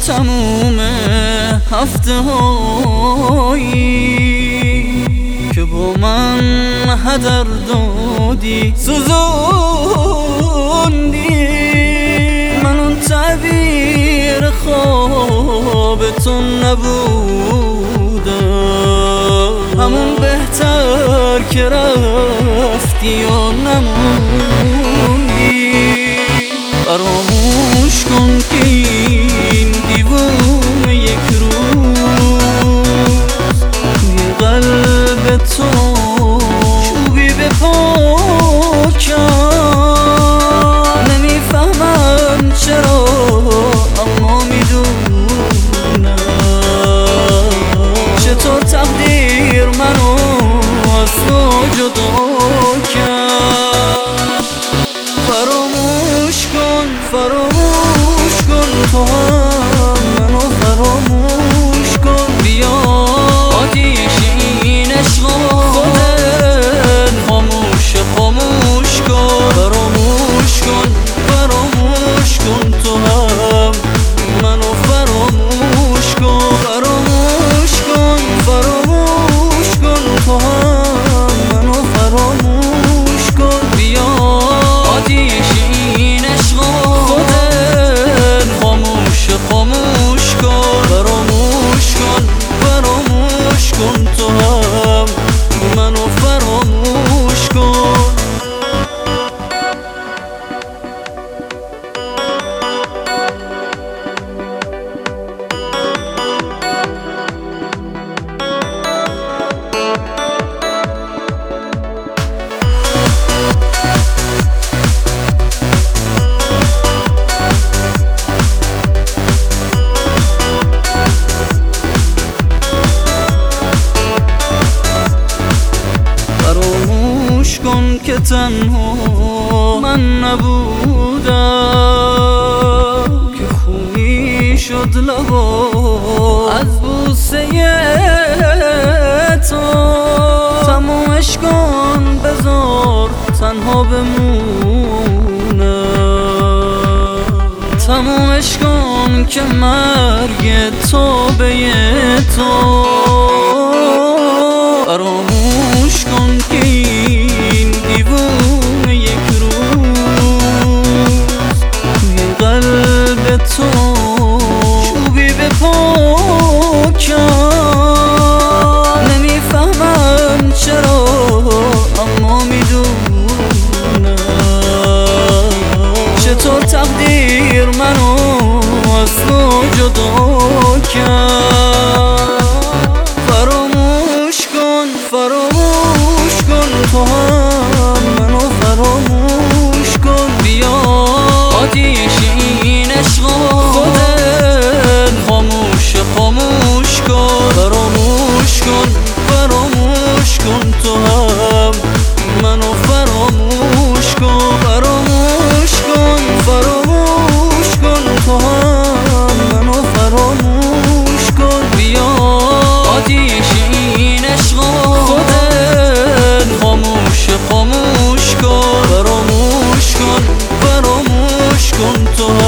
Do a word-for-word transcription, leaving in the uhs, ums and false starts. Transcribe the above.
تموم هفته هایی که با من هدر دادی سوزوندی. من اون تعبیر خوابتون نبودم، همون بهتر که رفتی و نموندی. فراموش کن که این دیوونه یک روز توی قلب تو چوبی به پا کرد. نمیفهمم چرا اما میدونم چطور تقدیر منو از تو جدا کرد. فراموش کن فراموش کن تو هم منو فراموش کن. بیا آتیش این عشق خودت خاموش خاموش کن. فراموش کن فراموش کن تو هم منو فراموش کن. فراموش کن فراموش کن تو هم منو فراموش کن. بیا آتیش این عشق خودت خاموش خاموش کن. فراموش کن فراموش کن تو هم منو فراموش کن. فراموش کن که تنها من نبودم که خونی شد لبا از بوسه تو. تمومش کن بذار تنها بمونم. تمومش کن که مرگ تو به تو. فراموش کن که این دیوونه یک روز توی قلب تو چوبی به پا کرد. نمیفهمم چرا اما میدونم چطور تقدیر منو از تو جدا کرد. فراموش کن فراموش کن تو هم منو فراموش کن. بیا آتیش این عشق خودت خاموش خاموش کن. فراموش کن فراموش کن تو هم منو فراموش کن. فراموش کن فراموش کن تو هم منو فراموش کن. بیا آتیش این عشق خودت خاموش خاموش کن. فراموش کن فراموش کن تو